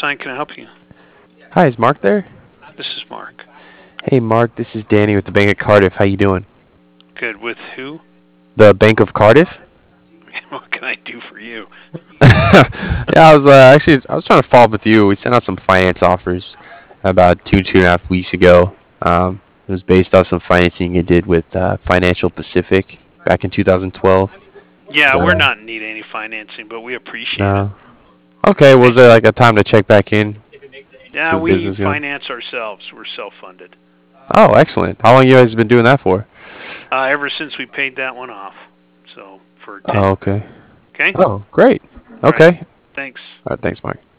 Sign, can I help you? Hi, is Mark there? This is Mark. Hey, Mark, this is Danny with the Bank of Cardiff. How you doing? Good. With who? The Bank of Cardiff? What can I do for you? Yeah, I was trying to follow up with you. We sent out some finance offers about 2.5 weeks ago. It was based off some financing you did with Financial Pacific back in 2012. Yeah, we're Uh, not in need of any financing, but we appreciate it. no. Okay, was there like a time to check back in? Yeah, See the we business going? finance ourselves. We're self-funded. Oh, excellent. How long you guys been doing that for? Ever since we paid that one off. So for 10 Oh, years. okay. Okay. Oh, great. All right. Okay. Thanks. All right, thanks, Mark.